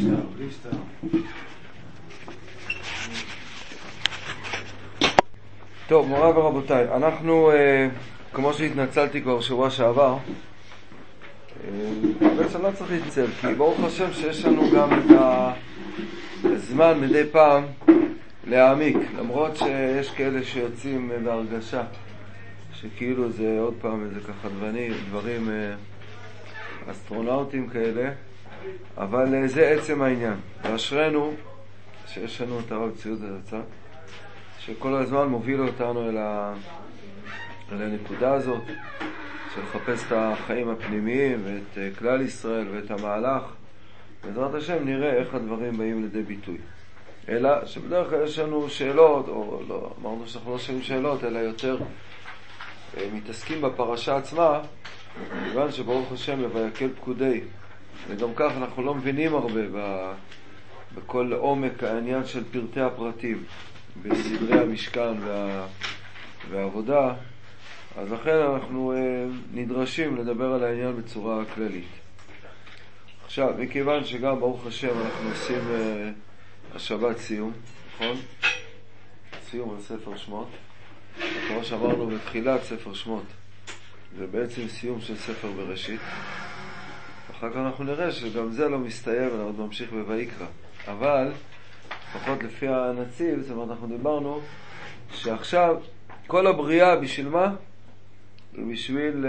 טוב, מוריי ורבותיי, אנחנו, כמו שהתנצלתי כבר שבוע שעבר, בעצם לא צריך להתנצל, כי ברוך השם שיש לנו גם את הזמן מדי פעם להעמיק, למרות שיש כאלה שיוצאים בהרגשה שכאילו זה עוד פעם איזה ככה דברים אסטרונאוטים כאלה, אבל זה עצם העניין. ואשרנו שיש לנו את הרב ציוד הזצ"ל שכל הזמן מוביל אותנו אל הנקודה הזאת של לחפש את החיים הפנימיים ואת כלל ישראל ואת המהלך. בעזרת השם נראה איך הדברים באים לידי ביטוי. אלא שבדרך כלל יש לנו שאלות, או לא, אמרנו שאנחנו לא שואלים שאלות, אלא יותר מתעסקים בפרשה עצמה, כיוון שברוך השם ויקל פקודי, וגם כך אנחנו לא מבינים הרבה בכל עומק העניין של פרטי הפרטים בסדרי המשכן והעבודה, אז לכן אנחנו נדרשים לדבר על העניין בצורה כללית. עכשיו, מכיוון שגם ברוך השם אנחנו עושים השבת סיום, נכון? סיום על ספר שמות, כמו שאמרנו בתחילת ספר שמות, זה בעצם סיום של ספר בראשית. אחר כך אנחנו נראה שגם זה לא מסתיים, אנחנו עוד ממשיך בויקרא. אבל, לפחות לפי הנציב, זאת אומרת, אנחנו דיברנו שעכשיו כל הבריאה בשביל מה? בשביל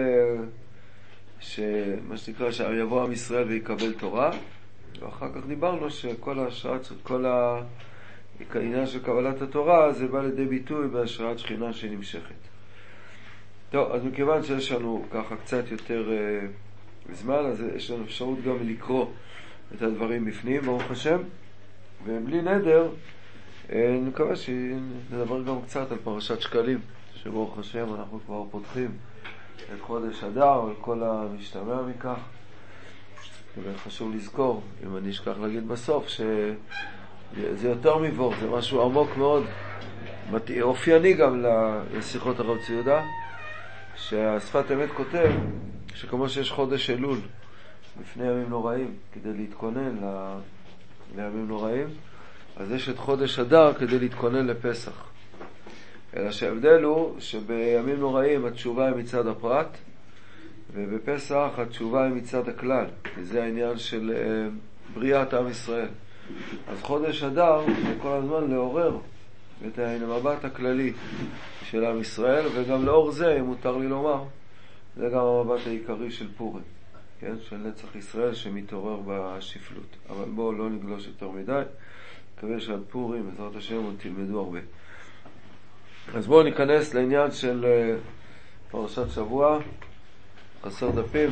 מה שנקרא שיבוא עם ישראל ויקבל תורה, ואחר כך דיברנו שכל ההשראת, כל העניין של קבלת התורה זה בא לידי ביטוי בהשראת שכינה שנמשכת. טוב, אז מכיוון שיש לנו ככה קצת יותר זמן, אז יש לנו אפשרות גם לקרוא את הדברים בפנים, ברוך השם, ובלי נדר נקווה שנדבר גם קצת על פרשת שקלים, שברוך השם אנחנו כבר פותחים את חודש אדר וכל המשתמע מכך. וחשוב לזכור, אם אני אשכח להגיד בסוף, שזה יותר מבוא, זה משהו עמוק מאוד, אופייני גם לשיחות הרב ציודה, שהשפת אמת כותב שכמו שיש חודש אלול לפני ימים נוראים כדי להתכונן לימים נוראים, אז יש את חודש אדר כדי להתכונן לפסח. אלא שההבדל הוא שבימים נוראים התשובה היא מצד הפרט, ובפסח התשובה היא מצד הכלל, כי זה העניין של בריאת עם ישראל. אז חודש אדר זה כל הזמן לעורר את המבט הכללי של עם ישראל, וגם לאור זה, אם מותר לי לומר, זה גם המבט העיקרי של פורים, כן? של נצח ישראל שמתעורר בשפלות. אבל בואו לא נגלוש יותר מדי, מקווה שעד פורים, בעזרת השם, עוד תלמדו הרבה. אז בואו ניכנס לעניין של פרשת שבוע, חסר דפים.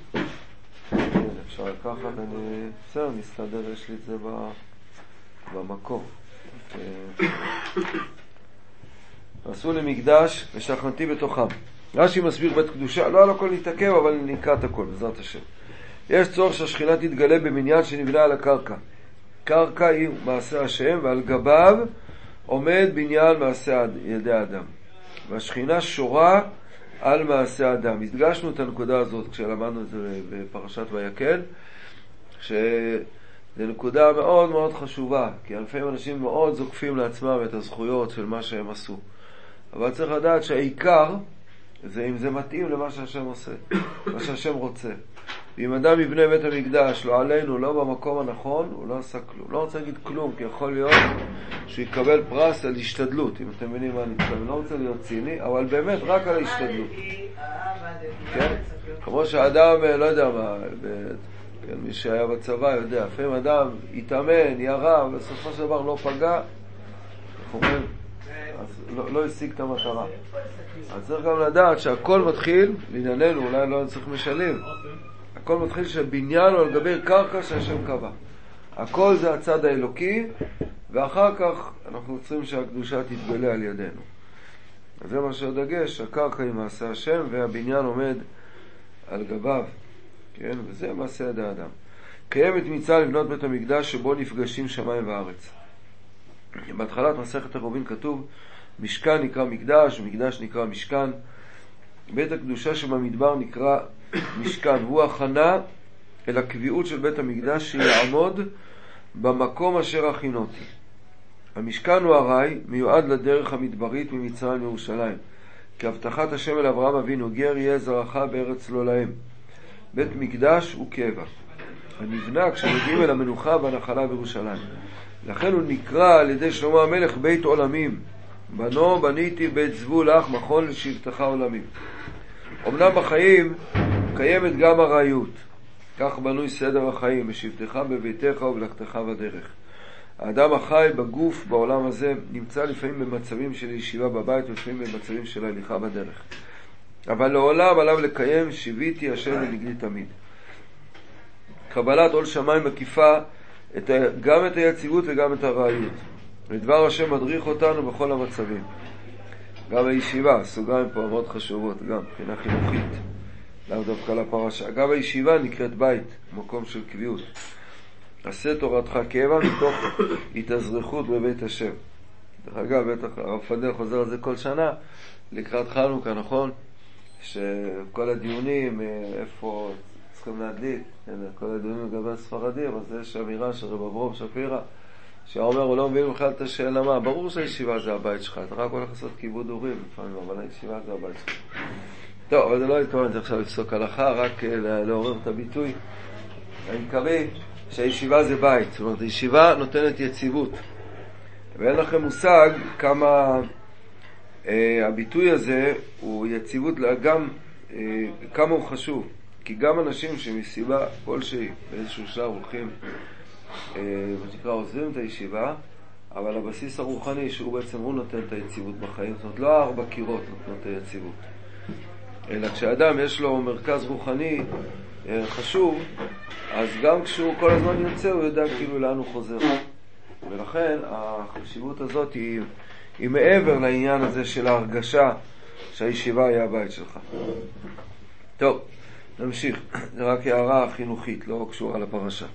אפשר לקחת, בסדר, נסתדר, יש לי את זה במקום. עשו לי מקדש ושכנתי בתוכם. רש"י מסביר בית קדושה, לא על הכל נתעכב, אבל נקרא את הכל, בעזרת השם. יש צורך שהשכינה תתגלה במניין שנבנה על הקרקע. קרקע היא מעשה השם, ועל גביו עומד בניין מעשה ידי האדם. והשכינה שורה על מעשה האדם. הדגשנו את הנקודה הזאת כשלמדנו את זה בפרשת ויקל, שזה נקודה מאוד מאוד חשובה, כי לפעמים אנשים מאוד זוקפים לעצמם את הזכויות של מה שהם עשו. אבל צריך לדעת שהעיקר זה אם זה מתאים למה שהשם עושה, מה שהשם רוצה. ואם אדם יבנה בית המקדש לא עלינו, לא במקום הנכון, הוא לא עשה כלום. לא רוצה להגיד כלום, כי יכול להיות שהוא יקבל פרס על השתדלות, אם אתם מבינים מה אני מתכוון. לא רוצה להיות ציני, אבל באמת רק על ההשתדלות. כן? כמו שאדם, לא יודע מה, כן, מי שהיה בצבא יודע, לפעמים אדם יתאמן, ירה, ובסופו של דבר לא פגע, איך אומרים? אז לא השיג את המטרה. אז צריך גם לדעת שהכל מתחיל, לענייננו, אולי לא צריך משלים, הכל מתחיל שבניין הוא על גבי קרקע שהשם קבע. הכל זה הצד האלוקי, ואחר כך אנחנו רוצים שהקדושה תתגלה על ידינו. אז זה מה שהדגש, הקרקע היא מעשה השם, והבניין עומד על גביו, כן? וזה מעשה ידי האדם. קיימת מצווה לבנות בית המקדש שבו נפגשים שמיים וארץ. בהתחלת מסכת עירובין כתוב, משכן נקרא מקדש, מקדש נקרא משכן. בית הקדושה שבמדבר נקרא משכן, והוא הכנה אל הקביעות של בית המקדש שיעמוד במקום אשר הכינותי. המשכן הוא הרי מיועד לדרך המדברית ממצרים לירושלים, כי הבטחת השם אל אברהם אבינו, גר יהיה זרעך בארץ לא להם. בית מקדש הוא קבע, הנבנה כשמגיעים אל המנוחה והנחלה בירושלים. לכן הוא נקרא על ידי שלמה המלך בית עולמים, בנו בניתי בית זבול לך מכון לשבטך עולמים. אמנם בחיים קיימת גם הרעיות, כך בנוי סדר החיים, בשבטך בביתך ובלכתך בדרך. האדם החי בגוף בעולם הזה נמצא לפעמים במצבים של ישיבה בבית ולפעמים במצבים של הליכה בדרך, אבל לעולם עליו לקיים שיביתי השם לנגדי תמיד. קבלת עול שמיים מקיפה גם את היציבות וגם את הרעיות, ודבר השם מדריך אותנו בכל המצבים. גם הישיבה, סוגריים פה מאוד חשובות, גם מבחינה חינוכית, לאו דווקא לפרשה. גם הישיבה נקראת בית, מקום של קביעות. עשה תורתך קבע מתוך התאזרחות בבית השם. דרך אגב, בטח הרב פנדל חוזר על זה כל שנה, לקראת חנוכה, נכון? שכל הדיונים, איפה צריכים להדליק, כל הדיונים לגבי הספרדי, אבל זה יש אמירה של רב אברהם שפירא, שאומר, הוא לא מבין בכלל את השאלה מה, ברור שהישיבה זה הבית שלך, אתה רק הולך לעשות כיבוד הורים לפעמים, אבל הישיבה זה הבית שלך. טוב, אבל זה לא התכוונתי עכשיו לפסוק הלכה, רק לעורר את הביטוי העיקרי שהישיבה זה בית. זאת אומרת, הישיבה נותנת יציבות, ואין לכם מושג כמה הביטוי הזה הוא יציבות, גם כמה הוא חשוב, כי גם אנשים שמסיבה כלשהי באיזשהו שלב הולכים מה שנקרא עוזבים את הישיבה, אבל הבסיס הרוחני שהוא בעצם הוא נותן את היציבות בחיים. זאת אומרת, לא 4 קירות נותנות את היציבות, אלא כשאדם יש לו מרכז רוחני חשוב, אז גם כשהוא כל הזמן יוצא הוא יודע כאילו לאן הוא חוזר. ולכן החשיבות הזאת היא מעבר לעניין הזה של ההרגשה שהישיבה היא הבית שלך. טוב, נמשיך. זה רק הערה חינוכית, לא קשורה לפרשה.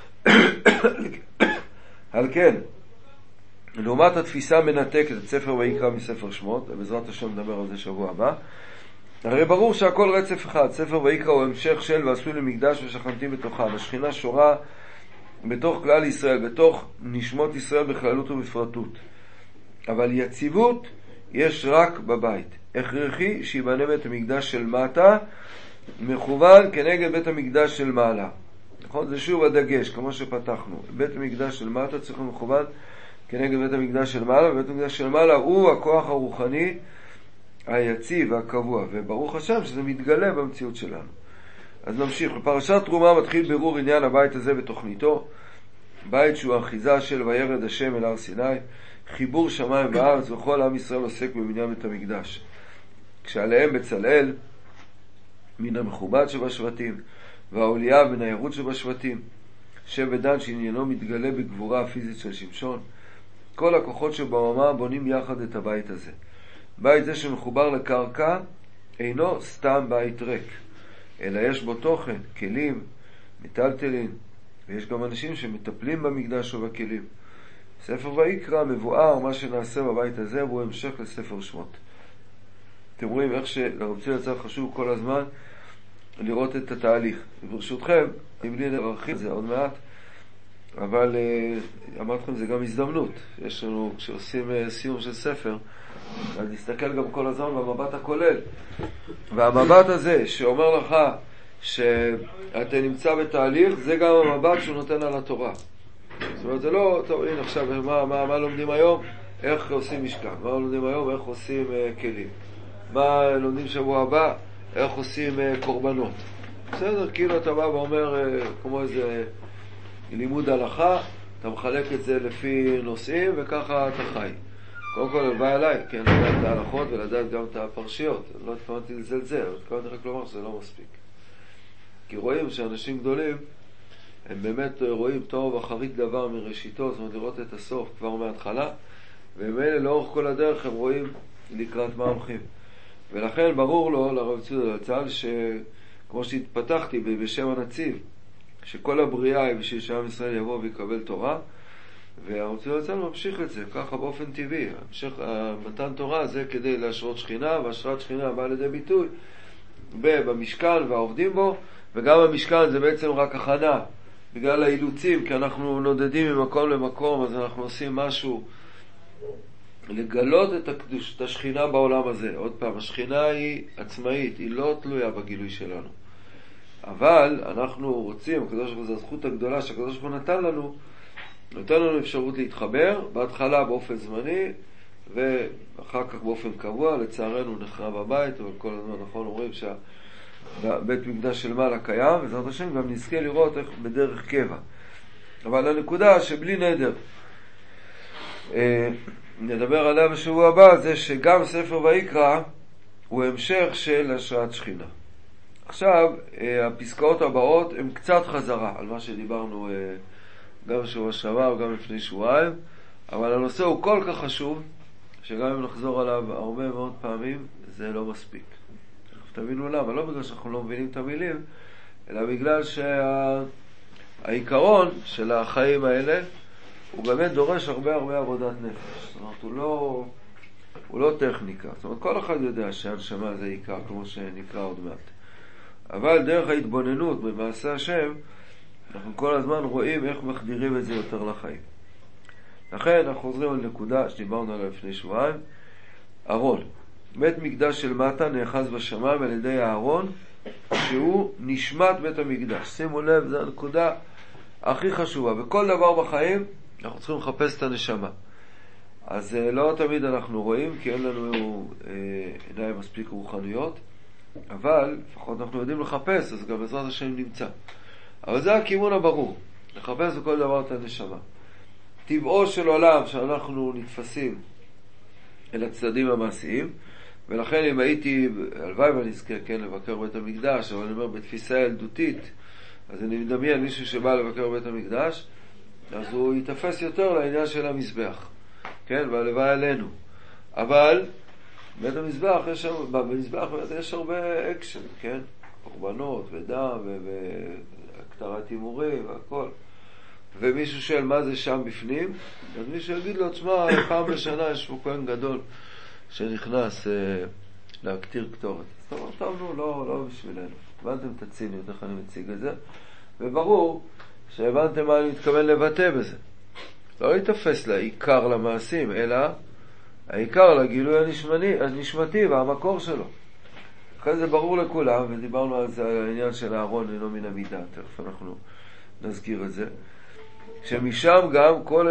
על כן, לעומת התפיסה מנתקת את ספר ויקרא מספר שמות, ובעזרת השם נדבר על זה שבוע הבא, הרי ברור שהכל רצף אחד. ספר ויקרא הוא המשך של ועשו לי מקדש ושכנתי בתוכם. השכינה שורה בתוך כלל ישראל, בתוך נשמות ישראל בכללות ובפרטות, אבל יציבות יש רק בבית. הכרחי שיבנה בית המקדש של מטה מכוון כנגד בית המקדש של מעלה. נכון? זה שוב הדגש, כמו שפתחנו. בית המקדש של מטה צריך להיות מכוון כנגד בית המקדש של מעלה, ובית המקדש של מעלה הוא הכוח הרוחני היציב והקבוע, וברוך השם שזה מתגלה במציאות שלנו. אז נמשיך. בפרשת תרומה מתחיל בירור עניין הבית הזה בתוכניתו, בית שהוא האחיזה של וירד השם אל הר סיני, חיבור שמיים וארץ, וכל עם ישראל עוסק בבניין בית המקדש, כשעליהם בצלאל מן המכובד שבשבטים, והאוליאב מן הירוד שבשבטים, שבט דן שעניינו מתגלה בגבורה הפיזית של שמשון. כל הכוחות שבאומה בונים יחד את הבית הזה. בית זה שמחובר לקרקע אינו סתם בית ריק, אלא יש בו תוכן, כלים, מטלטלין, ויש גם אנשים שמטפלים במקדש ובכלים. ספר ויקרא מבואר מה שנעשה בבית הזה, והוא המשך לספר שמות. אתם רואים איך שלרב ציון יצא חשוב כל הזמן לראות את התהליך. וברשותכם, מבלי להרחיב זה עוד מעט, אבל אמרתי לכם זה גם הזדמנות. יש לנו, כשעושים סיום של ספר, אז נסתכל גם כל הזמן במבט הכולל. והמבט הזה שאומר לך שאתה נמצא בתהליך, זה גם המבט שהוא נותן על התורה. זאת אומרת, זה לא, טוב, הנה עכשיו, מה לומדים היום? איך עושים משכן? מה לומדים היום? איך עושים כלים? מה לומדים שבוע הבא? איך עושים קורבנות? בסדר, כאילו אתה בא ואומר, כמו איזה לימוד הלכה, אתה מחלק את זה לפי נושאים, וככה אתה חי. קודם כל, בא אליי, כן, לדעת את ההלכות ולדעת גם את הפרשיות. לא התכוונתי לזלזל, התכוונתי רק לומר שזה לא מספיק. כי רואים שאנשים גדולים, הם באמת רואים טוב אחרית דבר מראשיתו, זאת אומרת לראות את הסוף כבר מההתחלה, והם אלה לאורך כל הדרך הם רואים לקראת מה הולכים. ולכן ברור לו, לרב ציון זצ"ל, שכמו שהתפתחתי בשם הנציב, שכל הבריאה היא בשביל שעם ישראל יבוא ויקבל תורה, והרב ציון זצ"ל ממשיך את זה, ככה באופן טבעי. מתן תורה זה כדי להשרות שכינה, והשרת שכינה באה לידי ביטוי במשכן והעובדים בו, וגם המשכן זה בעצם רק הכנה בגלל האילוצים, כי אנחנו נודדים ממקום למקום, אז אנחנו עושים משהו לגלות את השכינה בעולם הזה. עוד פעם, השכינה היא עצמאית, היא לא תלויה בגילוי שלנו. אבל אנחנו רוצים, הקדוש ברוך הוא, זו הזכות הגדולה שהקדוש ברוך הוא נתן לנו אפשרות להתחבר, בהתחלה באופן זמני, ואחר כך באופן קבוע. לצערנו נחרב הבית, אבל כל הזמן נכון אומרים שהבית מקדש של מעלה קיים, וזאת השם גם נזכה לראות איך בדרך קבע. אבל הנקודה שבלי נדר, נדבר עליה בשבוע הבא, זה שגם ספר ויקרא הוא המשך של השראת שכינה. עכשיו, הפסקאות הבאות הן קצת חזרה על מה שדיברנו גם בשבוע שעבר וגם לפני שבועיים, אבל הנושא הוא כל כך חשוב, שגם אם נחזור עליו הרבה מאוד פעמים, זה לא מספיק. תבינו למה, לא בגלל שאנחנו לא מבינים את המילים, אלא בגלל שהעיקרון של החיים האלה, הוא באמת דורש הרבה עבודת נפש. זאת אומרת, הוא לא טכניקה. זאת אומרת, כל אחד יודע שהנשמה זה עיקר, כמו שנקרא עוד מעט. אבל דרך ההתבוננות במעשה השם, אנחנו כל הזמן רואים איך מחדירים את זה יותר לחיים. לכן אנחנו חוזרים על נקודה שדיברנו עליה לפני שבועיים. ארון. בית מקדש של מטה נאחז בשמיים על ידי הארון, שהוא נשמת בית המקדש. שימו לב, זו הנקודה הכי חשובה. בכל דבר בחיים אנחנו צריכים לחפש את הנשמה. אז לא תמיד אנחנו רואים, כי אין לנו עיניים מספיק רוחניות, אבל לפחות אנחנו יודעים לחפש, אז גם בעזרת השם נמצא. אבל זה הכיוון הברור, לחפש בכל דבר את הנשמה. טבעו של עולם שאנחנו נתפסים אל הצדדים המעשיים, ולכן אם הייתי, הלוואי ונזכה כן לבקר בית המקדש, אבל אני אומר בתפיסה ילדותית, אז אני מדמיין מישהו שבא לבקר בית המקדש, אז הוא יתפס יותר לעניין של המזבח, כן, והלוואי עלינו. אבל בית המזבח, במזבח יש הרבה אקשן, כן, קורבנות ודם והקטרת הימורים והכל. ומישהו שואל מה זה שם בפנים, אז מישהו יגיד לו, תשמע, פעם בשנה יש פה כהן גדול שנכנס להקטיר קטורת. זאת אומרת, טוב, לא בשבילנו. הבנתם את הציניות, איך אני מציג את זה, וברור שהבנתם מה אני מתכוון לבטא בזה. לא להתאפס לעיקר למעשים, אלא העיקר לגילוי הנשמתי והמקור שלו. אחרי זה ברור לכולם, ודיברנו על זה, על העניין של הארון אינו מן המידה, תכף אנחנו נזכיר את זה, שמשם גם כל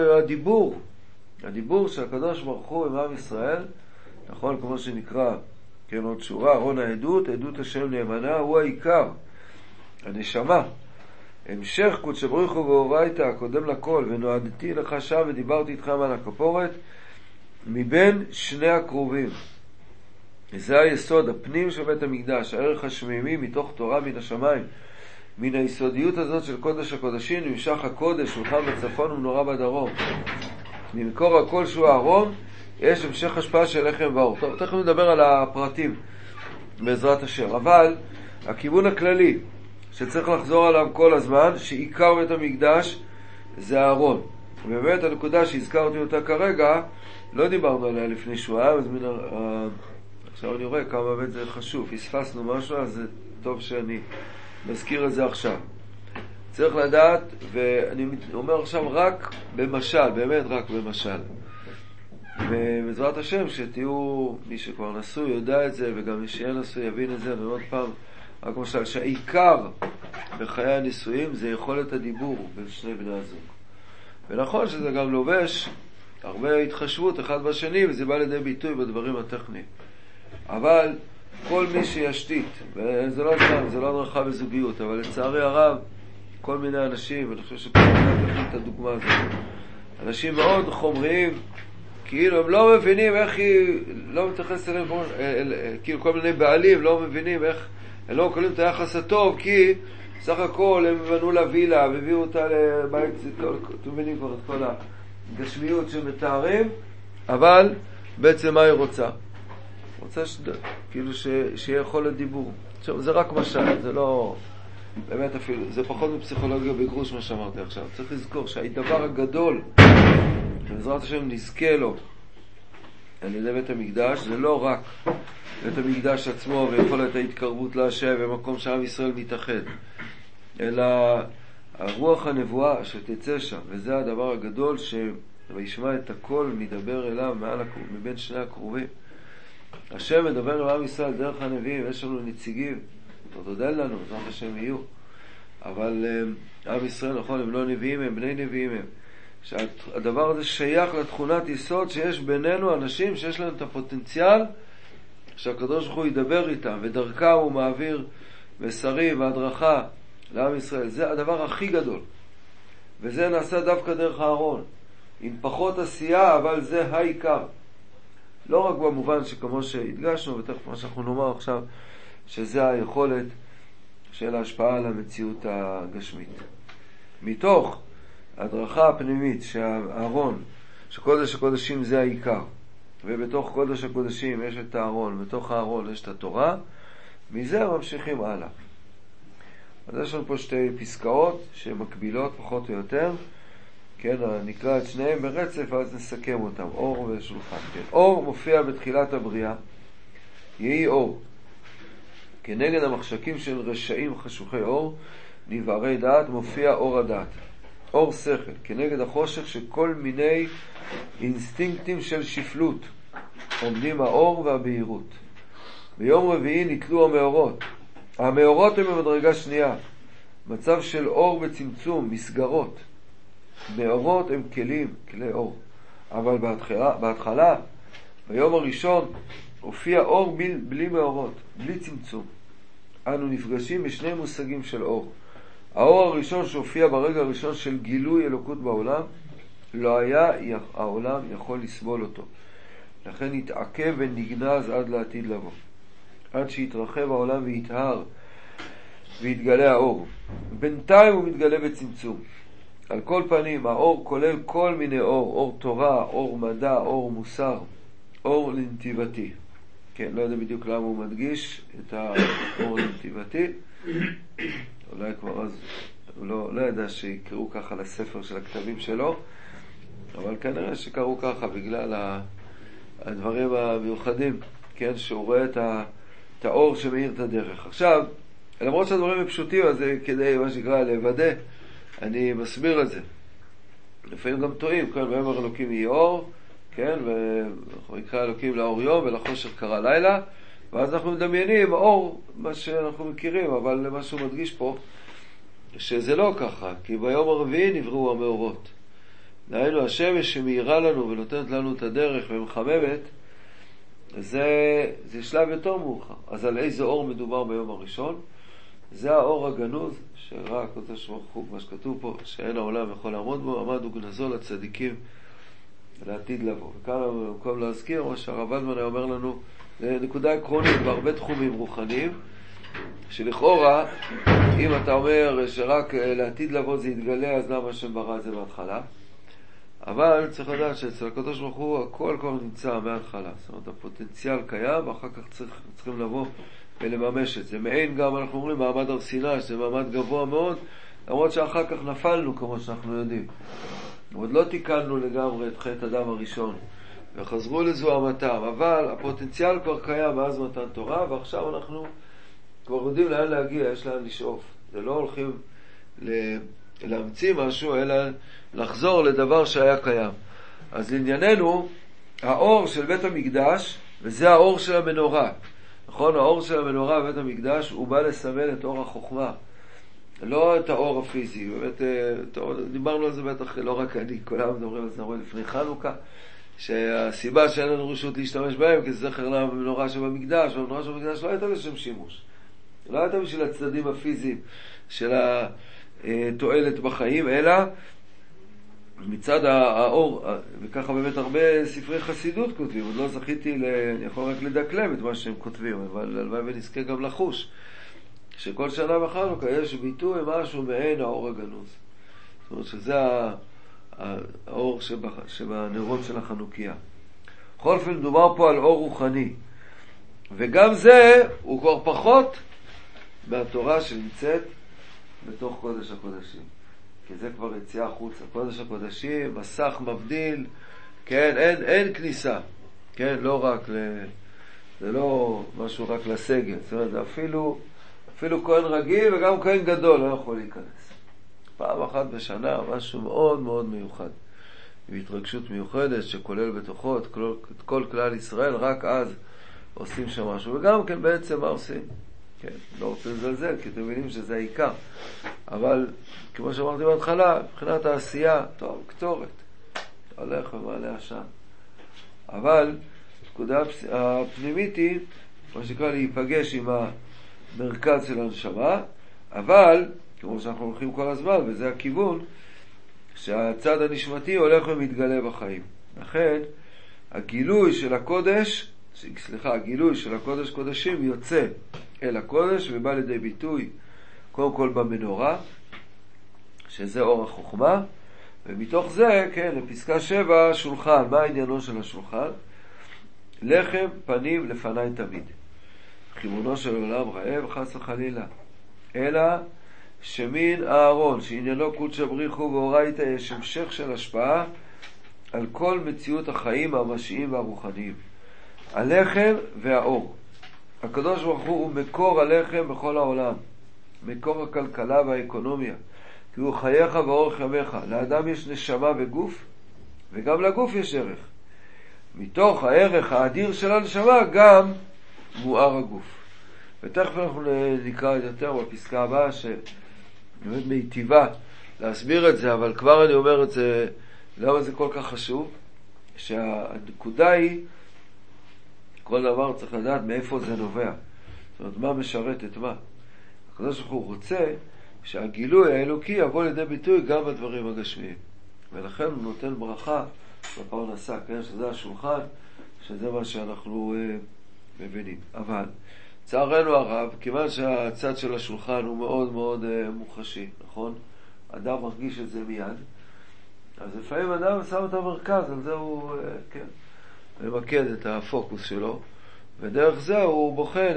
הדיבור של הקדוש ברוך הוא עם עם ישראל, נכון, כמו שנקרא, כן, עוד שורה, ארון העדות, עדות השם נאמנה, הוא העיקר, הנשמה. המשך קודש בריך הוא ואורייתא, קודם לכל, ונועדתי לך שם ודיברתי איתכם על הכפורת, מבין שני הקרובים. זה היסוד, הפנים של בית המקדש, הערך השמימי מתוך תורה מן השמיים. מן היסודיות הזאת של קודש הקודשים, נמשך הקודש, שולחן בצפון ומנורה בדרום. ממקור הכל שהוא הארון, יש המשך השפעה של לחם ואור. טוב, תכף נדבר על הפרטים בעזרת השם. אבל הכיוון הכללי שצריך לחזור עליו כל הזמן, שעיקר בית המקדש זה הארון. ובאמת הנקודה שהזכרתי אותה כרגע, לא דיברנו עליה לפני שבועיים, אז עכשיו אני רואה כמה באמת זה חשוב. פספסנו משהו, אז זה טוב שאני מזכיר את זה עכשיו. צריך לדעת, ואני אומר עכשיו רק במשל, באמת רק במשל. ובעזרת השם שתהיו, מי שכבר נשוי יודע את זה, וגם מי שיהיה נשוי יבין את זה, ועוד פעם, רק למשל, שהעיקר בחיי הנישואים זה יכולת הדיבור בין שני בני הזוג. ונכון שזה גם לובש הרבה התחשבות אחד בשני, וזה בא לידי ביטוי בדברים הטכניים. אבל כל מי שישתית, וזה לא שם, זה לא הדרכה בזוגיות, אבל לצערי הרב, כל מיני אנשים, ואני חושב שכל מיני תכף את הדוגמה הזאת, אנשים מאוד חומריים, כאילו הם לא מבינים איך היא, לא מתייחס אליהם, כאילו כל מיני בעלים לא מבינים איך, הם לא מקבלים את היחס הטוב, כי סך הכל הם בנו לה וילה, והביאו אותה לבית, אתם מבינים כבר את כל הגשמיות שמתארים, אבל בעצם מה היא רוצה? רוצה כאילו שיהיה יכולת דיבור. עכשיו, זה רק משל, זה לא, באמת אפילו, זה פחות מפסיכולוגיה בגרוש מה שאמרתי עכשיו. צריך לזכור שהדבר הגדול, שבעזרת השם נזכה לו, על ידי בית המקדש, זה לא רק בית המקדש עצמו ויכולת ההתקרבות להשם ומקום שעם ישראל מתאחד, אלא הרוח הנבואה שתצא שם, וזה הדבר הגדול וישמע את הכל מדבר אליו מבין שני הקרובים. השם מדבר אל עם ישראל דרך הנביאים, יש לנו נציגים, עוד אין לנו, זאת השם יהיו. אבל עם ישראל, נכון, הם לא נביאים, הם בני נביאים הם. שהדבר הזה שייך לתכונת יסוד שיש בינינו אנשים שיש להם את הפוטנציאל שהקדוש ברוך הוא ידבר איתם, ודרכם הוא מעביר מסרים והדרכה לעם ישראל. זה הדבר הכי גדול. וזה נעשה דווקא דרך הארון. עם פחות עשייה, אבל זה העיקר. לא רק במובן שכמו שהדגשנו, ותכף מה שאנחנו נאמר עכשיו, שזה היכולת של ההשפעה על המציאות הגשמית. מתוך הדרכה הפנימית שהארון, שקודש הקודשים זה העיקר, ובתוך קודש הקודשים יש את הארון, בתוך הארון יש את התורה, מזה ממשיכים הלאה. אז יש לנו פה שתי פסקאות שמקבילות פחות או יותר, כן, נקרא את שניהם ברצף ואז נסכם אותם, אור ושולחן. כן. אור מופיע בתחילת הבריאה, יהי אור. כנגד המחשקים של רשעים חשוכי אור, נבערי דעת, מופיע אור הדעת. אור שכל, כנגד החושך שכל מיני אינסטינקטים של שפלות, עומדים האור והבהירות. ביום רביעי נתלו המאורות. המאורות הם במדרגה שנייה, מצב של אור בצמצום, מסגרות. מאורות הם כלים, כלי אור. אבל בהתחלה, ביום הראשון, הופיע אור בלי מאורות, בלי צמצום. אנו נפגשים בשני מושגים של אור. האור הראשון שהופיע ברגע הראשון של גילוי אלוקות בעולם, לא היה העולם יכול לסבול אותו. לכן התעכב ונגנז עד לעתיד לבוא. עד שיתרחב העולם ויתהר ויתגלה האור. בינתיים הוא מתגלה בצמצום. על כל פנים, האור כולל כל מיני אור, אור תורה, אור מדע, אור מוסר, אור לנתיבתי. כן, לא יודע בדיוק למה הוא מדגיש את האור לנתיבתי. אולי כבר אז הוא לא ידע שיקראו ככה לספר של הכתבים שלו, אבל כנראה שקראו ככה בגלל הדברים המיוחדים, כן, שהוא רואה את האור שמאיר את הדרך. עכשיו, למרות שהדברים הם פשוטים, אז זה כדי מה שנקרא לוודא, אני מסביר את זה. לפעמים גם טועים, כן, ויאמר אלוקים יהי אור, כן, ויקרא אלוקים לאור יום ולחושך קרא לילה, ואז אנחנו מדמיינים אור, מה שאנחנו מכירים, אבל מה שהוא מדגיש פה, שזה לא ככה, כי ביום הרביעי נבראו המאורות. דהיינו, השמש שמאירה לנו ונותנת לנו את הדרך ומחממת, זה שלב יותר מאוחר. אז על איזה אור מדובר ביום הראשון? זה האור הגנוז, שראה הקדוש ברוך הוא, מה שכתוב פה, שאין העולם יכול לעמוד בו, עמד וגנזו לצדיקים לעתיד לבוא. וכאן במקום להזכיר, מה שהרב ולדמן אומר לנו, זה נקודה עקרונית בהרבה תחומים רוחניים, שלכאורה, אם אתה אומר שרק לעתיד לבוא זה יתגלה, אז למה השם ברא את זה בהתחלה? אבל צריך לדעת שאצל הקדוש ברוך הוא הכל כבר נמצא מההתחלה. זאת אומרת, הפוטנציאל קיים, ואחר כך צריכים לבוא ולממש את זה. מעין גם אנחנו אומרים מעמד הר סיני, שזה מעמד גבוה מאוד, למרות שאחר כך נפלנו כמו שאנחנו יודעים. עוד לא תיקנו לגמרי את חטא אדם הראשון, וחזרו לזוהמתם, אבל הפוטנציאל כבר קיים מאז מתן תורה, ועכשיו אנחנו כבר יודעים לאן להגיע, יש לאן לשאוף. זה לא הולכים להמציא משהו, אלא לחזור לדבר שהיה קיים. אז לענייננו, האור של בית המקדש, וזה האור של המנורה. נכון, האור של המנורה בבית המקדש, הוא בא לסמל את אור החוכמה. לא את האור הפיזי. באמת, דיברנו על זה בטח, לא רק אני, כולם מדברים על זה לפני חנוכה, שהסיבה שאין לנו רשות להשתמש בהם, כי זה זכר למנורה שבמקדש, והמנורה שבמקדש לא הייתה לשם שימוש. לא הייתה בשביל הצדדים הפיזיים של התועלת בחיים, אלא מצד האור, וככה באמת הרבה ספרי חסידות כותבים, עוד לא זכיתי, אני יכול רק לדקלם את מה שהם כותבים, אבל הלוואי ונזכה גם לחוש, שכל שנה בחנוכה יש ביטוי משהו מעין האור הגנוז. זאת אומרת שזה האור שבנרות של החנוכיה. בכל אופן מדובר פה על אור רוחני, וגם זה הוא כבר פחות מהתורה שנמצאת בתוך קודש הקודשים. כי זה כבר יציאה החוצה. קודש הקודשים, מסך מבדיל, כן, אין כניסה. כן, לא רק זה לא משהו רק לסגל. זאת אומרת, אפילו כהן רגיל וגם כהן גדול לא יכול להיכנס. פעם אחת בשנה, משהו מאוד מאוד מיוחד. עם התרגשות מיוחדת שכולל בתוכו את כל כלל ישראל, רק אז עושים שם משהו. וגם כן בעצם מה עושים? כן, לא רוצה לזלזל, כי אתם מבינים שזה העיקר. אבל, כמו שאמרתי בהתחלה, מבחינת העשייה, טוב, קטורת. הולך ומעלה עשן. אבל, נקודה הפנימית היא, מה שנקרא להיפגש עם המרכז של הנשמה, אבל, כמו שאנחנו הולכים כל הזמן, וזה הכיוון, שהצד הנשמתי הולך ומתגלה בחיים. לכן, הגילוי של הקודש קודשים יוצא אל הקודש ובא לידי ביטוי קודם כל במנורה, שזה אור החוכמה, ומתוך זה, כן, לפסקה 7, שולחן. מה העניינו של השולחן? לחם פנים לפני תמיד. חימונו של עולם רעב חס וחלילה. אלא שמין הארון, שעניינו קודשא בריך הוא ואורייתא, יש המשך של השפעה על כל מציאות החיים הממשיים והרוחניים. הלחם והאור. הקדוש ברוך הוא מקור הלחם בכל העולם, מקור הכלכלה והאקונומיה, כי הוא חייך ואורך ימיך. לאדם יש נשמה וגוף, וגם לגוף יש ערך. מתוך הערך האדיר של הנשמה גם מואר הגוף. ותכף אנחנו נקרא יותר בפסקה הבאה שבאמת מיטיבה להסביר את זה, אבל כבר אני אומר את זה, למה זה כל כך חשוב? שהנקודה היא, כל דבר צריך לדעת מאיפה זה נובע. זאת אומרת, מה משרת את מה. הקדוש ברוך הוא רוצה שהגילוי האלוקי יבוא לידי ביטוי גם בדברים הגשמיים. ולכן הוא נותן ברכה בפרנסה, כן? שזה השולחן, שזה מה שאנחנו מבינים. אבל, צערנו הרב, כיוון שהצד של השולחן הוא מאוד מאוד מוחשי, נכון? אדם מרגיש את זה מיד, אז לפעמים אדם שם את המרכז, על זה הוא, כן, ממקד את הפוקוס שלו, ודרך זה הוא בוחן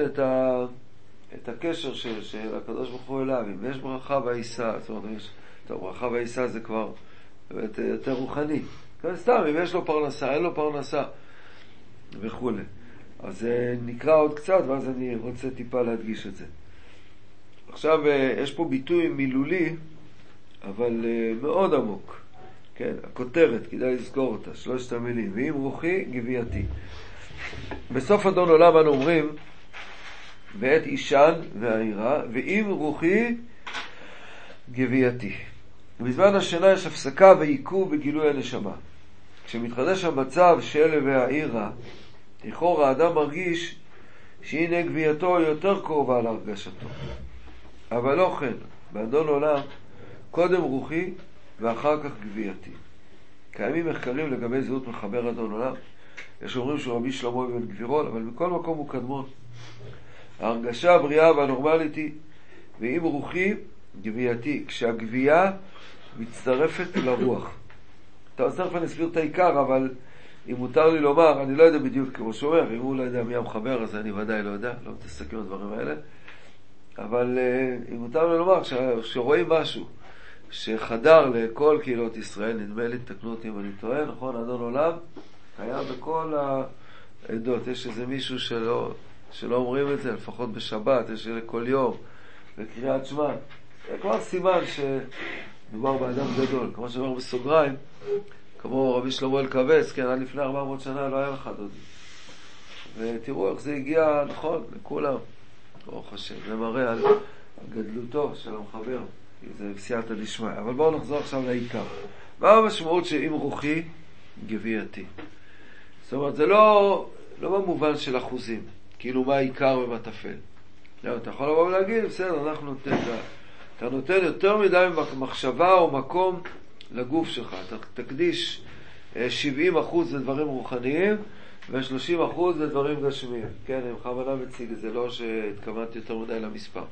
את הקשר של הקדוש ברוך הוא אליו. אם יש ברכה בעיסה, זאת אומרת, ברכה בעיסה זה כבר יותר רוחני. כן, סתם, אם יש לו פרנסה, אין לו פרנסה, וכו'. אז נקרא עוד קצת, ואז אני רוצה טיפה להדגיש את זה. עכשיו, יש פה ביטוי מילולי, אבל מאוד עמוק. כן, הכותרת, כדאי לזכור אותה, 3 המילים. ואם רוחי, גווייתי. בסוף אדון עולם אנו אומרים, בעת אישן והעירה, ואם רוחי, גווייתי. בזמן השינה יש הפסקה ועיכוב בגילוי הנשמה. כשמתחדש המצב של והעירה, לכאורה האדם מרגיש שהנה גווייתו יותר קרובה להרגשתו. אבל לא כן, באדון עולם, קודם רוחי ואחר כך גווייתי. קיימים מחקרים לגבי זהות מחבר אדון עולם. יש אומרים שהוא רבי שלמה בן גבירול, אבל מכל מקום הוא קדמון. ההרגשה הבריאה והנורמלית היא, ואם רוחי, גווייתי. כשהגוויה מצטרפת לרוח. תכף אני אסביר את העיקר, אבל אם מותר לי לומר, אני לא יודע בדיוק כמו שאומר, אם הוא לא יודע מי המחבר, אז אני ודאי לא יודע, לא מתעסקים בדברים האלה. אבל אם מותר לי לומר, שרואים משהו שחדר לכל קהילות ישראל, נדמה לי, תקנו אותי אם אני טועה, נכון, אדון עולם, קיים בכל העדות. יש איזה מישהו שלא אומרים את זה, לפחות בשבת, יש כל יום, בקריאת שמע. זה כבר סימן שמדובר באדם גדול. כמו שאומר בסוגריים, כמו רבי שלמה אלקבץ, כן, עד לפני 400 שנה לא היה לך דודי. ותראו איך זה הגיע, נכון, לכולם. ברוך השם, זה מראה על גדלותו של המחבר, כי זה סייעתא דשמיא. אבל בואו נחזור עכשיו לעיקר. מה המשמעות שאם רוחי, גווייתי? זאת אומרת, זה לא במובן של אחוזים, כאילו מה העיקר ומה טפל. לא, אתה יכול לבוא ולהגיד, בסדר, אנחנו נותן, אתה נותן יותר מדי מחשבה או מקום לגוף שלך. אתה תקדיש 70% לדברים רוחניים, ו30% לדברים גשמיים. כן, אני בכוונה מציג את זה, לא שהתכוונתי יותר מדי למספר.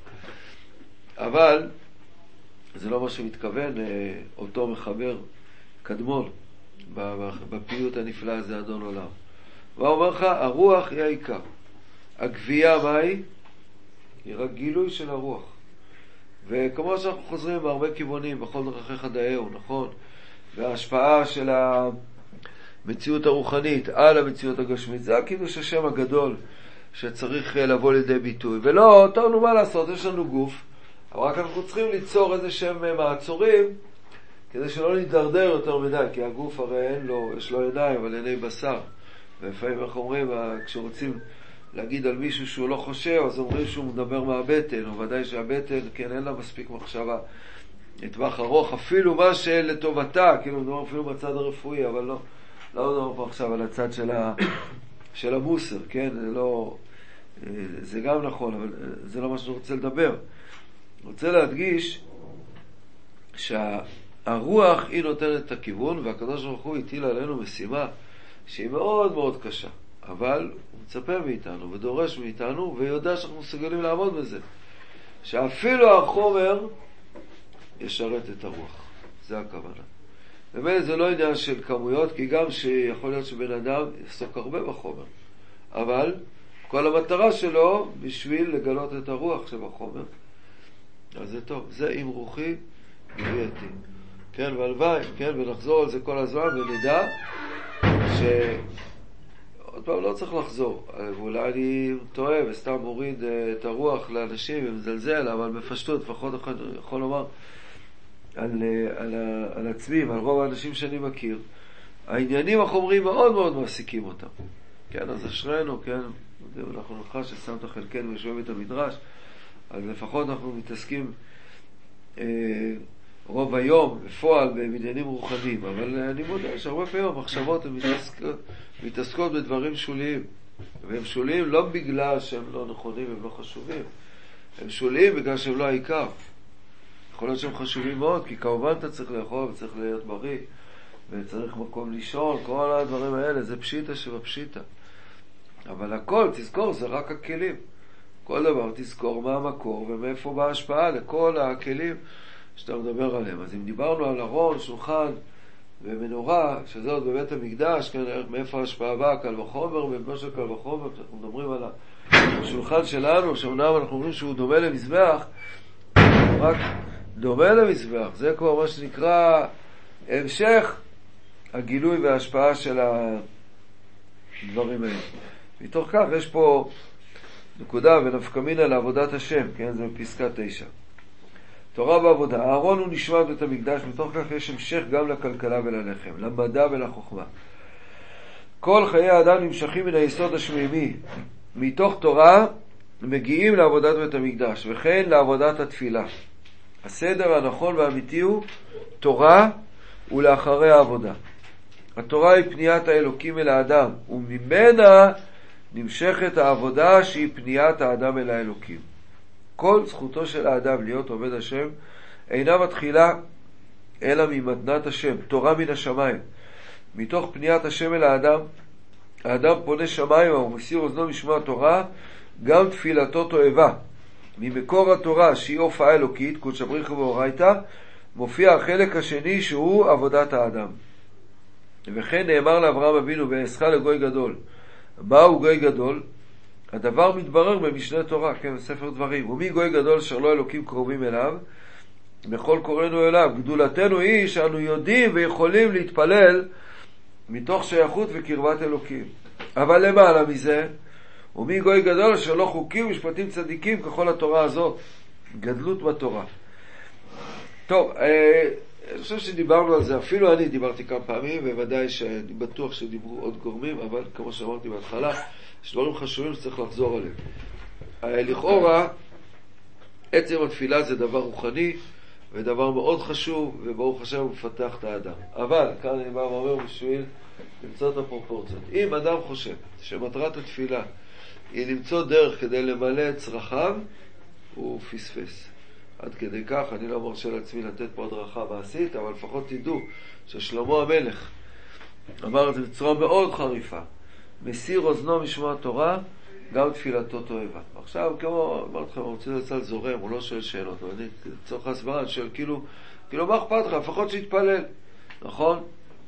אבל זה לא מה שמתכוון אותו מחבר קדמון בפיוט הנפלא הזה, אדון עולם. מה אומר לך? הרוח היא העיקר. הגבייה מה היא? היא רק גילוי של הרוח. וכמו שאנחנו חוזרים בהרבה כיוונים, בכל דרכיך דאהו, נכון? וההשפעה של המציאות הרוחנית על המציאות הגשמית, זה הקידוש השם הגדול שצריך לבוא לידי ביטוי. ולא, טוב, נו מה לעשות, יש לנו גוף, אבל רק אנחנו צריכים ליצור איזה שהם מעצורים, כדי שלא נתדרדר יותר מדי, כי הגוף הרי אין לו, יש לו עיניים, אבל עיני בשר. ולפעמים אנחנו אומרים, כשרוצים להגיד על מישהו שהוא לא חושב, אז אומרים שהוא מדבר מהבטן, או ודאי שהבטן, כן, אין לה מספיק מחשבה לטווח ארוך, אפילו מה שלטובתה, כאילו מדבר אפילו בצד הרפואי, אבל לא מדבר פה עכשיו על הצד של המוסר, כן, זה גם נכון, אבל זה לא מה שאני רוצה לדבר. אני רוצה להדגיש שהרוח היא נותנת את הכיוון, והקדוש ברוך הוא הטיל עלינו משימה שהיא מאוד מאוד קשה, אבל הוא מצפה מאיתנו ודורש מאיתנו ויודע שאנחנו מסוגלים לעמוד בזה, שאפילו החומר ישרת את הרוח. זה הכוונה. באמת זה לא עניין של כמויות, כי גם שיכול להיות שבן אדם יעסוק הרבה בחומר, אבל כל המטרה שלו בשביל לגלות את הרוח שבחומר. אז זה טוב, זה עם רוחי גבייתי. כן, והלוואי, כן, ונחזור על זה כל הזמן ונדע עוד פעם לא צריך לחזור, ואולי אני טועה וסתם מוריד את הרוח לאנשים ומזלזל, אבל בפשטות לפחות יכול לומר על עצמי ועל רוב האנשים שאני מכיר, העניינים החומריים מאוד מאוד מעסיקים אותם. כן, אז אשרנו, כן, אנחנו נוחה ששמת חלקנו יושב את המדרש, אז לפחות אנחנו מתעסקים רוב היום בפועל בעניינים רוחניים, אבל אני מודה שהרבה פעמים המחשבות הן מתעסקות בדברים שוליים, והם שוליים לא בגלל שהם לא נכונים והם לא חשובים, הם שוליים בגלל שהם לא העיקר. יכול להיות שהם חשובים מאוד, כי כמובן אתה צריך לאכול וצריך להיות בריא וצריך מקום לישון, כל הדברים האלה זה פשיטה שבפשיטה, אבל הכל תזכור זה רק הכלים. כל דבר תזכור מה המקור ומאיפה באה השפעה לכל הכלים שאתה מדבר עליהם. אז אם דיברנו על ארון, שולחן ומנורה, שזה עוד בבית המקדש, כן, מאיפה ההשפעה באה, קל וחומר, ובמה של קל וחומר, אנחנו מדברים על השולחן שלנו, שאומנם אנחנו אומרים שהוא דומה למזבח, רק דומה למזבח, זה כבר מה שנקרא המשך הגילוי וההשפעה של הדברים האלה. מתוך כך יש פה נקודה ונפקמינה לעבודת השם, כן, זה בפסקה 9. תורה בעבודה. הארון הוא נשמע בית המקדש, מתוך כך יש המשך גם לכלכלה וללחם, למדע ולחוכמה. כל חיי האדם נמשכים מן היסוד השמימי. מתוך תורה מגיעים לעבודת בית המקדש, וכן לעבודת התפילה. הסדר הנכון והאמיתי הוא תורה ולאחרי העבודה. התורה היא פניית האלוקים אל האדם, וממנה נמשכת העבודה שהיא פניית האדם אל האלוקים. כל זכותו של האדם להיות עובד השם אינה מתחילה אלא ממתנת השם, תורה מן השמיים. מתוך פניית השם אל האדם, האדם פונה שמיים ומסיר אוזנו משמע התורה, גם תפילתו תועבה. ממקור התורה שהיא הופעה אלוקית, קודש בריך ואורייתא, מופיע החלק השני שהוא עבודת האדם. וכן נאמר לאברהם אבינו, ואעשך לגוי גדול. מהו גוי גדול? הדבר מתברר במשנה תורה, כן, בספר דברים. ומי גוי גדול אשר לא אלוקים קרובים אליו? בכל קוראנו אליו. גדולתנו היא שאנו יודעים ויכולים להתפלל מתוך שייכות וקרבת אלוקים. אבל למעלה מזה, ומי גוי גדול אשר לא חוקים ומשפטים צדיקים ככל התורה הזאת. גדלות בתורה. טוב, אני חושב שדיברנו על זה, אפילו אני דיברתי כמה פעמים, וודאי שאני בטוח שדיברו עוד גורמים, אבל כמו שאמרתי בהתחלה, יש דברים חשובים שצריך לחזור עליהם. לכאורה, עצם התפילה זה דבר רוחני, ודבר מאוד חשוב, וברוך השם הוא מפתח את האדם. אבל, כאן אני בא ואומר בשביל למצוא את הפרופורציות. אם אדם חושב שמטרת התפילה היא למצוא דרך כדי למלא את צרכיו, הוא פספס. עד כדי כך, אני לא מרשה לעצמי לתת פה הדרכה מעשית, אבל לפחות תדעו ששלמה המלך אמר את זה בצורה מאוד חריפה. מסיר אוזנו משמע התורה, גם תפילתו תועבה. עכשיו, כמו אמרתי לכם, רוצה לצל זורם, הוא לא שואל שאלות, ואני צורך הסברה, שואל כאילו מה אכפת לך? לפחות שיתפלל, נכון?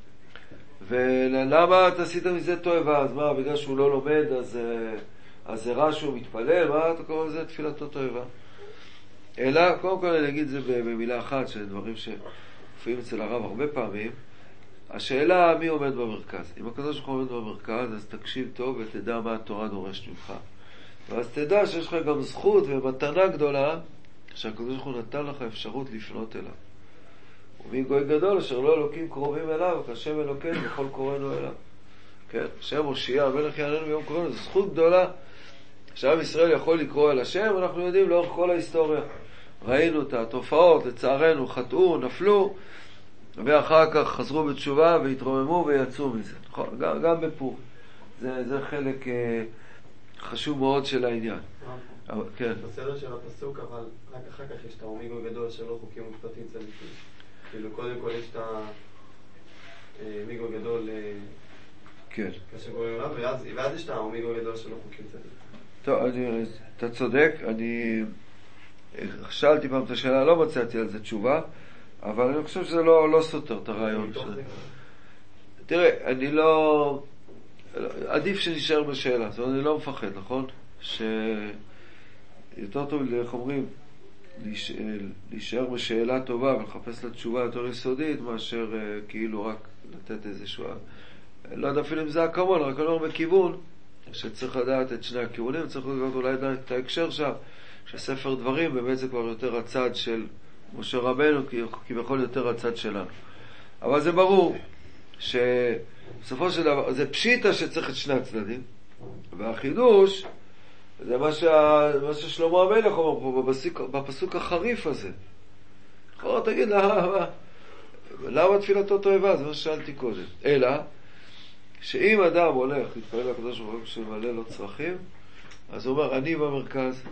ולמה אתה עשית מזה תועבה? אז מה, בגלל שהוא לא לומד, אז זה רע שהוא מתפלל? מה אתה קורא לזה תפילתו תועבה? אלא, קודם כל אני אגיד את זה במילה אחת, שדברים שמופיעים אצל הרב הרבה פעמים, השאלה מי עומד במרכז. אם הקדוש ברוך הוא עומד במרכז, אז תקשיב טוב ותדע מה התורה דורשת ממך. ואז תדע שיש לך גם זכות ומתנה גדולה שהקדוש ברוך הוא נתן לך אפשרות לפנות אליו. ומי גוי גדול אשר לא אלוקים קרובים אליו, כשם אלוקינו בכל קוראנו אליו. כן, השם הושיע המלך יעננו ביום קוראנו, זו זכות גדולה שעם ישראל יכול לקרוא אל השם. אנחנו יודעים לאורך כל ההיסטוריה, ראינו את התופעות, לצערנו חטאו, נפלו, ואחר כך חזרו בתשובה והתרוממו ויצאו מזה. גם בפור. זה חלק חשוב מאוד של העניין. כן. בסדר של הפסוק, אבל רק אחר כך יש את האומיגו גדול שלא חוקים ומשפטים צדיקים. כאילו קודם כל יש את האומיגו גדול כן. כשגורם רב, ואז יש את האומיגו גדול שלא חוקים צדיקים. טוב, אתה צודק, אני שאלתי פעם את השאלה, לא מצאתי על זה תשובה, אבל אני חושב שזה לא סותר את הרעיון. תראה, אני לא... עדיף שנשאר בשאלה, זאת אומרת, אני לא מפחד, נכון? שיותר טוב, איך אומרים, להישאר בשאלה טובה ולחפש לה תשובה יותר יסודית, מאשר כאילו רק לתת איזשהו... לא יודע אפילו אם זה הכמון, רק אני אומר בכיוון שצריך לדעת את שני הכיוונים, צריך לדעת אולי את ההקשר שם, שספר דברים באמת זה כבר יותר הצד של משה רבנו, כי בכל יותר הצד שלנו. אבל זה ברור שבסופו של דבר, זה פשיטה שצריך את שני הצדדים, והחידוש זה מה ששלמה המלך אומר פה בפסוק החריף הזה. תגיד, למה תפילתו תועבה? זה מה ששאלתי קודם. אלא שאם אדם הולך להתפלל לקדוש ברוך הוא שמלא לו צרכים, אז הוא אומר, אני במרכז,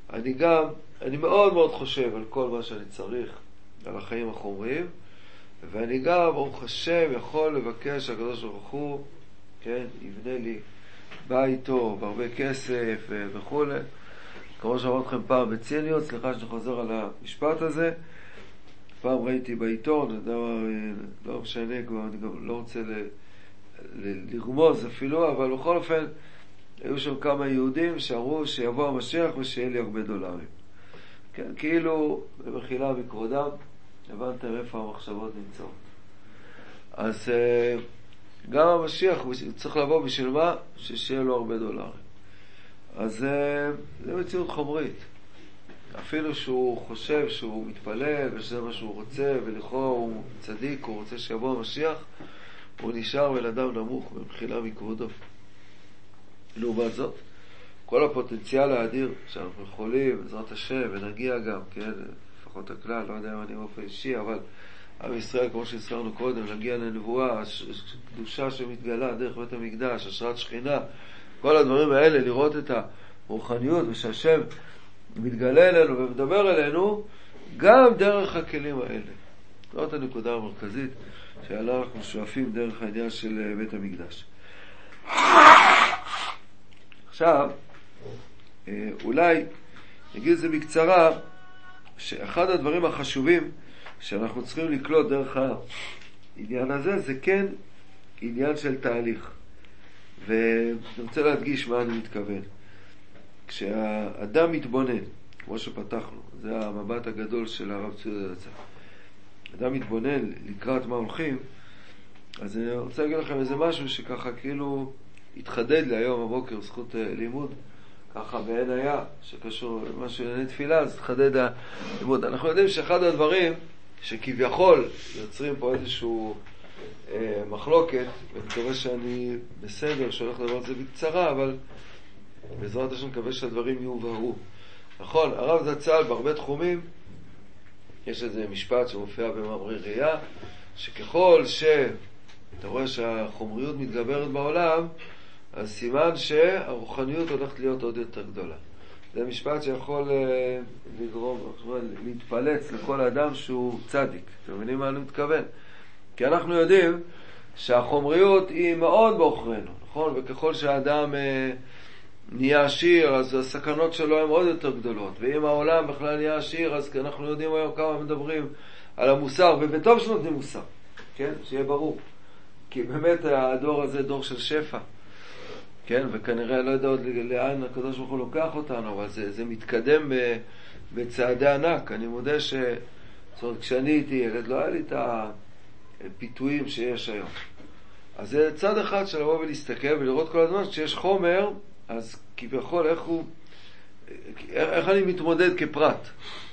אני מאוד מאוד חושב על כל מה שאני צריך, על החיים החומריים, ואני גם, ברוך השם, יכול לבקש שהקדוש ברוך הוא, כן, יבנה לי בית טוב, הרבה כסף וכו'. כמו שאמרתי לכם פעם בציניות, סליחה שאני חוזר על המשפט הזה, פעם ראיתי בעיתון, לא משנה, כבר אני גם לא רוצה לרמוז אפילו, אבל בכל אופן היו שם כמה יהודים שאמרו שיבוא המשיח ושיהיה לי הרבה דולרים. כן, כאילו במחילה מכבודם, הבנתם איפה המחשבות נמצאות. אז גם המשיח צריך לבוא בשביל מה? שיהיה לו הרבה דולרים. אז זה מציאות חומרית. אפילו שהוא חושב שהוא מתפלל ושזה מה שהוא רוצה, ולכאורה הוא צדיק, הוא רוצה שיבוא המשיח, הוא נשאר בן אדם נמוך במחילה מכבודו. לעומת זאת, כל הפוטנציאל האדיר שאנחנו יכולים, בעזרת השם, ונגיע גם, כן, לפחות הכלל, לא יודע אם אני באופן אישי, אבל עם ישראל, כמו שהזכרנו קודם, נגיע לנבואה, קדושה שמתגלה דרך בית המקדש, השראת שכינה, כל הדברים האלה, לראות את הרוחניות ושהשם מתגלה אלינו ומדבר אלינו, גם דרך הכלים האלה. זאת הנקודה המרכזית שעלה אנחנו שואפים דרך העניין של בית המקדש. עכשיו, אולי נגיד את זה בקצרה, שאחד הדברים החשובים שאנחנו צריכים לקלוט דרך העניין הזה, זה כן עניין של תהליך. ואני רוצה להדגיש מה אני מתכוון. כשהאדם מתבונן, כמו שפתחנו, זה המבט הגדול של הרב ציודה דצה. אדם מתבונן לקראת מה הולכים, אז אני רוצה להגיד לכם איזה משהו שככה כאילו התחדד לי היום בבוקר, זכות לימוד, ככה בעין היה, שקשור למשהו לענייני תפילה, אז התחדד הלימוד. אנחנו יודעים שאחד הדברים שכביכול יוצרים פה איזשהו מחלוקת, ואני מקווה שאני בסדר, שהולך לדבר על זה בקצרה, אבל בעזרת השם מקווה שהדברים יובהרו. נכון, הרב זצ"ל בהרבה תחומים, יש איזה משפט שמופיע במאמרי ראייה, שככל שאתה רואה שהחומריות מתגברת בעולם, אז סימן שהרוחניות הולכת להיות עוד יותר גדולה. זה משפט שיכול לגרום, להתפלץ לכל אדם שהוא צדיק. אתם מבינים מה אני מתכוון? כי אנחנו יודעים שהחומריות היא מאוד באוכרנו, נכון? וככל שהאדם נהיה עשיר, אז הסכנות שלו הן עוד יותר גדולות. ואם העולם בכלל נהיה עשיר, אז אנחנו יודעים היום כמה מדברים על המוסר, ובטוב שנותנים מוסר, כן? שיהיה ברור. כי באמת הדור הזה דור של שפע. כן, וכנראה לא יודע עוד לאן הקדוש ברוך הוא לוקח אותנו, אבל זה מתקדם בצעדי ענק. אני מודה כשאני הייתי ילד, לא היה לי את הפיתויים שיש היום. אז זה צד אחד של לבוא ולהסתכל ולראות כל הזמן שיש חומר, אז כביכול איך אני מתמודד כפרט.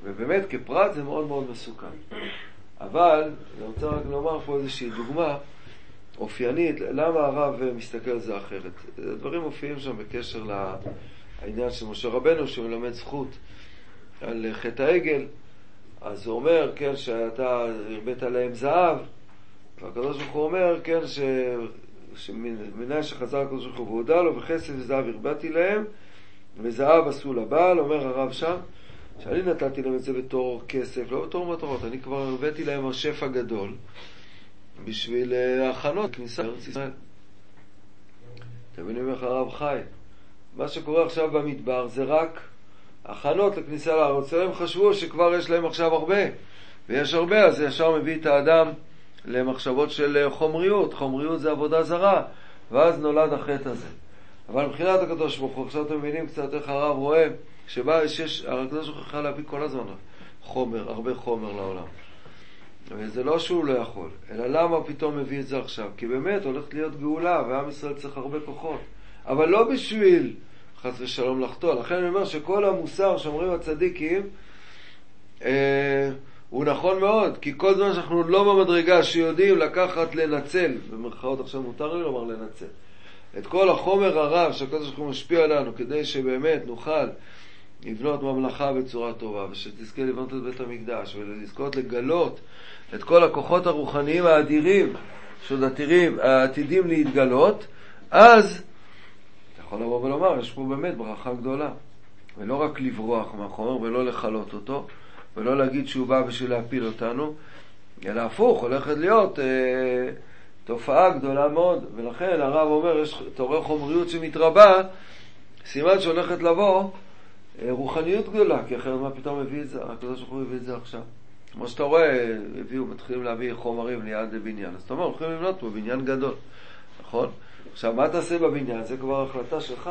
ובאמת כפרט זה מאוד מאוד מסוכן. אבל אני רוצה רק לומר פה איזושהי דוגמה אופיינית, למה הרב מסתכל על זה אחרת. דברים מופיעים שם בקשר לעניין של משה רבנו, שהוא מלמד זכות על חטא העגל. אז הוא אומר, כן, שאתה הרבאת להם זהב, והקדוש ברוך הוא אומר, כן, שמנין שחזר הקדוש ברוך הוא והודה לו, וכסף וזהב הרבאתי להם, וזהב עשו לבעל. אומר הרב שם, שאני נתתי להם את זה בתור כסף, לא בתור מטרות, אני כבר הרבאתי להם השפע גדול, בשביל הכנות כניסה לארץ ישראל. אתם מבינים איך הרב חי? מה שקורה עכשיו במדבר זה רק הכנות לכניסה לארץ. הם חשבו שכבר יש להם עכשיו הרבה, ויש הרבה, אז ישר מביא את האדם למחשבות של חומריות. חומריות זה עבודה זרה, ואז נולד החטא הזה. אבל מבחינת הקדוש ברוך הוא, עכשיו אתם מבינים קצת איך הרב רואה שבא הקדוש ברוך הוא יכול להביא כל הזמן חומר, הרבה חומר לעולם. וזה לא שהוא לא יכול, אלא למה פתאום מביא את זה עכשיו? כי באמת הולכת להיות גאולה, ועם ישראל צריך הרבה כוחות. אבל לא בשביל חס ושלום לחטוא. לכן אני אומר שכל המוסר שאומרים הצדיקים הוא נכון מאוד, כי כל זמן שאנחנו לא במדרגה שיודעים לקחת לנצל, במרכאות עכשיו מותר לי לומר לנצל, את כל החומר הרב שהקדוש ברוך הוא משפיע עלינו, כדי שבאמת נוכל לבנות ממלכה בצורה טובה, ושתזכה לבנות את בית המקדש, ולזכות לגלות את כל הכוחות הרוחניים האדירים שעוד העתידים להתגלות, אז אתה יכול לבוא ולומר, יש פה באמת ברכה גדולה. ולא רק לברוח מהחומר ולא לחלות אותו, ולא להגיד שהוא בא בשביל להפיל אותנו, אלא הפוך, הולכת להיות תופעה גדולה מאוד. ולכן הרב אומר, אתה רואה חומריות שמתרבה, סימן שהולכת לבוא רוחניות גדולה, כי אחרת מה פתאום מביא את זה? הקדוש ברוך הוא מביא את זה עכשיו. כמו שאתה רואה, מתחילים להביא חומרים ליד בניין. אז אתה אומר, הולכים לבנות פה בניין גדול. נכון? עכשיו, מה תעשה בבניין? זה כבר החלטה שלך.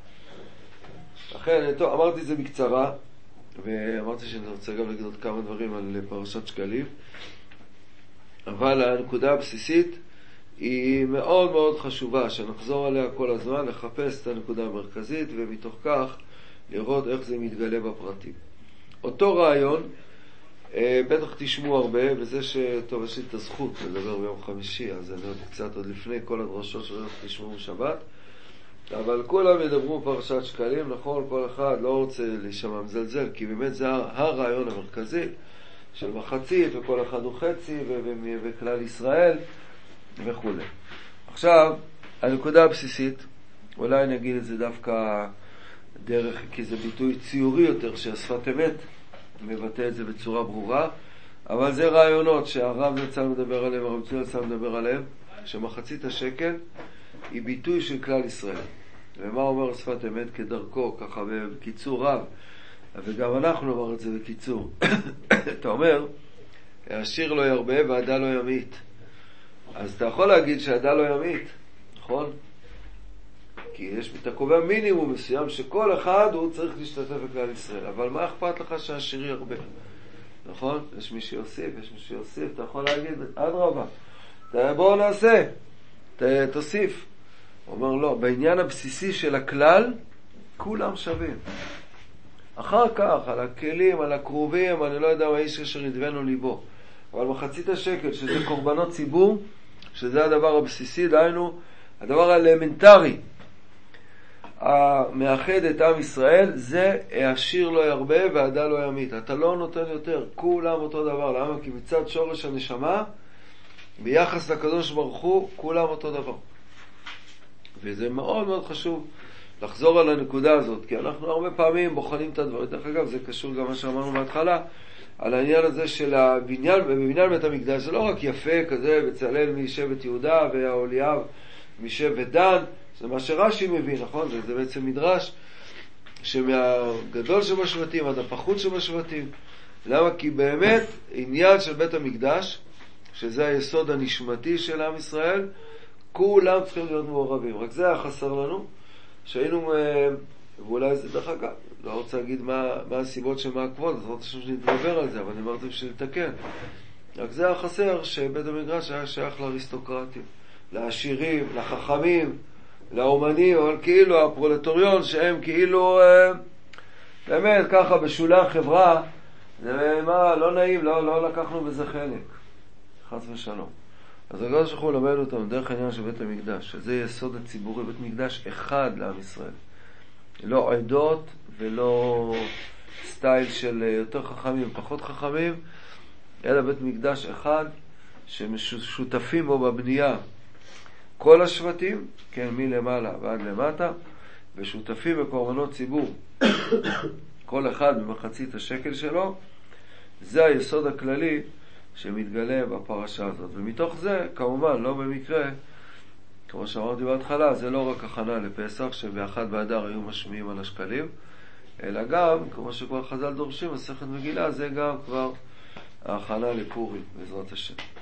לכן, טוב, אמרתי את זה בקצרה, ואמרתי שאני רוצה גם להגיד עוד כמה דברים על פרשת שקלים. אבל הנקודה הבסיסית היא מאוד מאוד חשובה, שנחזור עליה כל הזמן, לחפש את הנקודה המרכזית, ומתוך כך לראות איך זה מתגלה בפרטים. אותו רעיון, בטח תשמעו הרבה, וזה שטוב, יש לי את הזכות לדבר ביום חמישי, אז אני עוד קצת עוד לפני כל הדרשות שלא תשמעו שבת, אבל כולם ידברו פרשת שקלים, נכון, כל אחד לא רוצה להישמע מזלזל, כי באמת זה הרעיון המרכזי של מחצית, וכל אחד הוא חצי, וכלל ישראל, וכו'. עכשיו, הנקודה הבסיסית, אולי נגיד את זה דווקא דרך, כי זה ביטוי ציורי יותר, שהשפת אמת מבטא את זה בצורה ברורה, אבל זה רעיונות שהרב נצל מדבר עליהם, הרב צור נצל מדבר עליהם, שמחצית השקל היא ביטוי של כלל ישראל. ומה אומר שפת אמת כדרכו, ככה בקיצור רב, וגם אנחנו נאמר את זה בקיצור. אתה אומר, העשיר לא ירבה והעדה לא ימית. אז אתה יכול להגיד שהעדה לא ימית, נכון? כי יש קובע מינימום מסוים שכל אחד הוא צריך להשתתף בכלל ישראל. אבל מה אכפת לך שהעשיר ירבה? נכון? יש מי שיוסיף, אתה יכול להגיד, אדרבה, בואו נעשה, תוסיף. הוא אומר לא, בעניין הבסיסי של הכלל, כולם שווים. אחר כך, על הכלים, על הקרובים, אני לא יודע מה איש אשר נדבנו ליבו. אבל מחצית השקל, שזה קורבנות ציבור, שזה הדבר הבסיסי, דהיינו, הדבר האלמנטרי, המאחד את עם ישראל, זה העשיר לא ירבה והעדה לא ימית. אתה לא נותן יותר, כולם אותו דבר. למה? כי מצד שורש הנשמה, ביחס לקדוש ברוך הוא, כולם אותו דבר. וזה מאוד מאוד חשוב לחזור על הנקודה הזאת, כי אנחנו הרבה פעמים בוחנים את הדברים. דרך אגב, זה קשור גם מה שאמרנו בהתחלה, על העניין הזה של הבניין, ובבניין בית המקדש, זה לא רק יפה כזה, בצלאל משבט יהודה והאוליאב משבט דן, זה מה שרש"י מבין, נכון? זה בעצם מדרש שמהגדול שבשבטים עד הפחות שבשבטים. למה? כי באמת עניין של בית המקדש, שזה היסוד הנשמתי של עם ישראל, כולם צריכים להיות מעורבים. רק זה היה חסר לנו, שהיינו, ואולי זה דרך אגב, לא רוצה להגיד מה הסיבות שמעכבות, אז לא רוצה שנתגבר על זה, אבל אני אמרתי בשביל לתקן. רק זה היה חסר שבית המקדש היה שייך לאריסטוקרטים, לעשירים, לחכמים, לאומנים, אבל כאילו הפרולטוריון שהם כאילו באמת ככה בשולי החברה, זה מה, לא נעים, לא לקחנו בזה חלק. חס ושלום. אז הקדוש ברוך הוא למד אותנו דרך העניין של בית המקדש, שזה יסוד הציבורי, בית מקדש אחד לעם ישראל. לא עדות ולא סטייל של יותר חכמים, פחות חכמים, אלא בית מקדש אחד ששותפים בו בבנייה כל השבטים, כן, מלמעלה ועד למטה, ושותפים בקורבנות ציבור. כל אחד במחצית השקל שלו. זה היסוד הכללי שמתגלה בפרשה הזאת. ומתוך זה, כמובן, לא במקרה, כמו שאמרתי בהתחלה, זה לא רק הכנה לפסח, שבאחד באדר היו משמיעים על השקלים, אלא גם, כמו שכבר חז"ל דורשים, מסכת מגילה, זה גם כבר ההכנה לפורים, בעזרת השם.